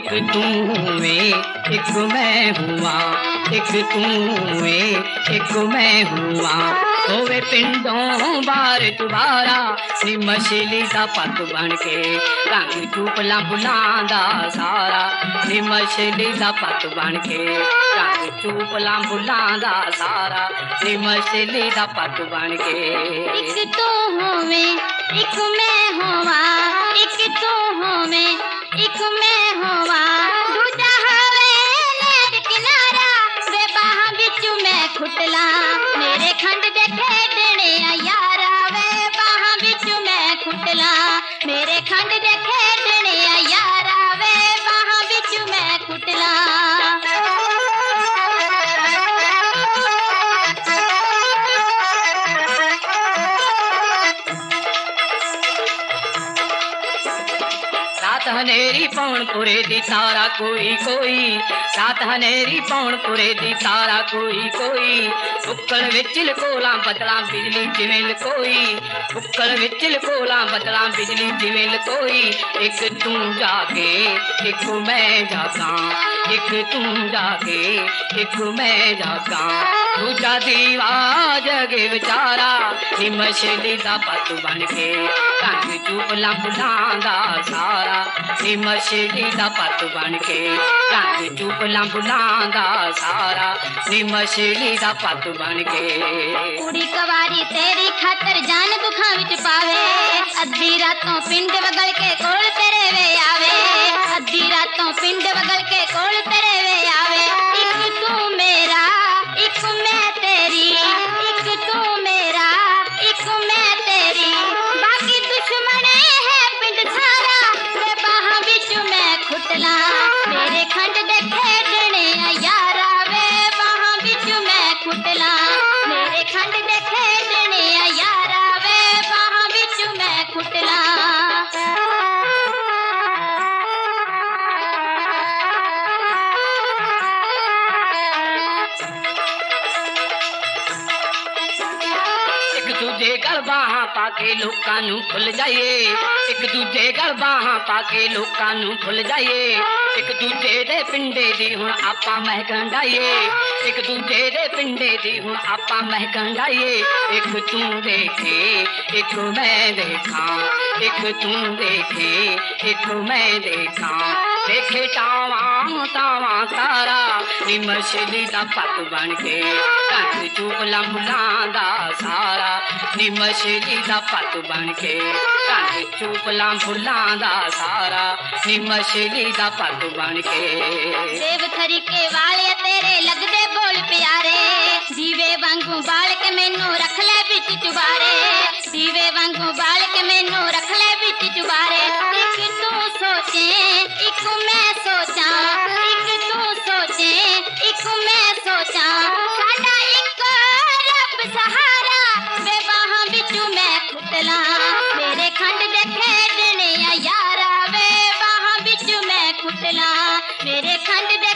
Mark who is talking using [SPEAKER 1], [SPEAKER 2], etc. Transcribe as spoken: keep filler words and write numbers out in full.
[SPEAKER 1] तू हुए एक मैं हुआ, एक तू हुए एक मैं हुआ। होवे पिंडों बार दुबारा नी मछली दा पत बन के रंग चूपला बुलांदा सारा नी मछली दा पत बन के रंग चूपला बुलांदा सारा नी मछली दा पत बन के।
[SPEAKER 2] एक तू होवे एक मैं होवा, एक तू होवे एक मैं होवा। दूजा हवे लेर किनारा वे बाहां विच मैं खुटला मेरे खंड दे खेडणे आ यारा वे बाहां विच मैं खुटला मेरे खंड दे खेडणे आ यारा वे बाहां विच मैं खुटला।
[SPEAKER 1] रात हनेरी पौन पुरे दी तारा कोई कोई, रात हनेरी पौन पुरे दी तारा कोई कोई। बुक्कल विच लकोला बदला बिजली जिवें लकोई, बुक्कल विच लकोला बदला बिजली जिवें लकोई। एक तू जागे एक मैं जागा, एक तू जागे एक मैं जागा। दूजा दीवा जगे बेचारा नी मछली दा पत बन के रंग चूपला बुलांदा सारा नी मछली दा पत बन के रंग चूपला बुलांदा सारा नी मछली दा पत बन के।
[SPEAKER 2] कुड़ी कवारी तेरी खातर जान दुखां विच पावे अद्धी रातों पिंड वगल के कोल तेरे वे आवे, अद्धी रातों पिंड वगल के कोल तेरे वे आवे। एक तू मेरा एक मैं तेरी, एक तू मेरा एक मैं तेरी। बाकी दुश्मन है पिंड सारा वे बाहां विच मैं खुटला मेरे खंड दे खेडणे आ यारा वे बाहां विच मैं खुटला मेरे खंड दे खेडणे आ यारा वे बाहां विच मैं खुटला।
[SPEAKER 1] दूजे गल बाहां पाके लोकां नू भुल जाइए, एक दूजे गल बाहां पाके लोकां नू भुल जाइए। एक दूजे दे पिंडे दी हुण आपां महकन डाइए, एक दूजे दे पिंडे दी हुण आपां महकन डाइए। एक तू देखे एक मैं देखा, एक तू देखे एक मैं देखा। देखे टावां तावां तारा नी मछली दा पत बन के रंग चूपला बुलांदा सारा नी मछली दा पत बन के रंग चूपला बुलांदा सारा नी मछली दा पत बन के।
[SPEAKER 2] देव थरी के वाले तेरे लगदे बोल प्यारे दीवे वांगू बाल के मैनू रख ले विच चुबारे, दीवे वांगू बाल के मैनू रख ले विच चुबारे। एक तू सोचे एक मैं सोचा, एक तू सोचे एक मैं सोचा। साडा एक रब सहारा वे बाहां विच मैं खुटला मेरे खंड दे खेडणे आ यारा वे बाहां विच मैं खुटला मेरे खंड दे